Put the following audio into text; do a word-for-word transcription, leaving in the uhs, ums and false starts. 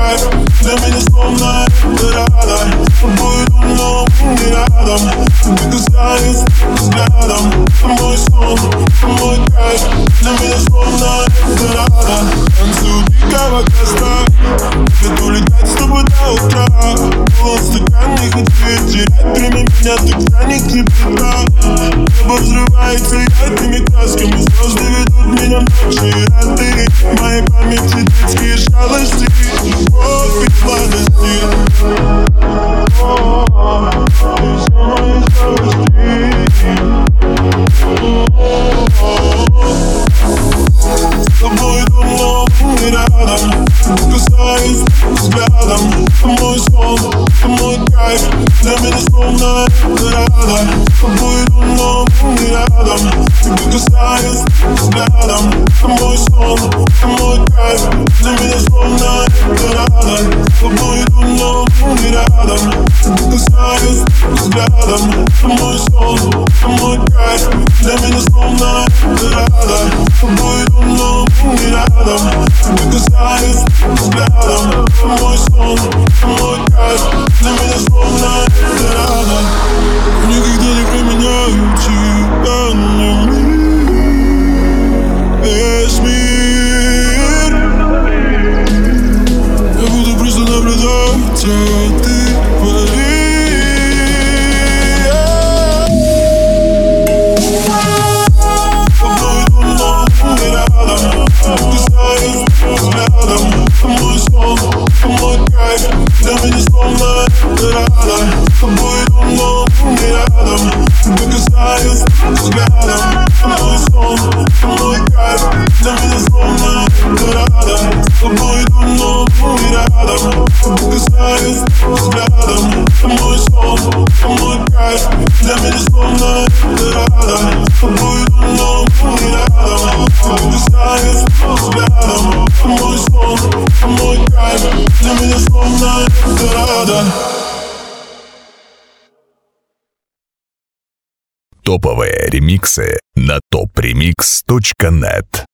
кайф, для меня словно это рада. С тобой иду, но не рядом. Тебя касаюсь взглядом. Это мой сон, это мой кайф, для меня словно это рада. Танцую дикого костра, ведь улетать с тобой до утра. Полон стакан, не хочу терять время, меня так тянет к тебе, да. Небо взрывается яркими красками, звезды ведут меня в ночи рады. В моей памяти детские шалости, любовь и сладости. О, ты все мои шалости. С тобой иду, но не рядом. Касаюсь взглядом. Это мой сон, это мой кайф, для меня словно это рада. С тобой иду, но не рядом. Тебя касаюсь взглядом. Это мой сон, это мой кайф, для меня словно это рада. С тобой иду, но не рядом. Тебя касаюсь взглядом. Это мой сон, это мой кайф, для меня словно это рада. С тобой иду, но не рядом. Тебя касаюсь взглядом. Это мой сон, это мой кайф, для меня словно это рада. Никогда не променяю тебя на мир, весь мир. Я буду просто наблюдать, а ты твори. С тобой иду, но не рядом. Касаюсь взглядом. Это мой сон, это мой кайф, для меня словно это рада. С тобой иду, но не рядом. Тебя касаюсь взглядом. Это мой сон, это мой кайф, для меня словно это рада. С тобой иду, но не рядом. Тебя касаюсь взглядом. Это мой сон, это мой кайф, для меня словно это рада. С тобой иду, но не рядом. Тебя касаюсь взглядом. Это мой сон, это мой кайф, для меня словно это рада. Топовые ремиксы на топ ремикс точка нет.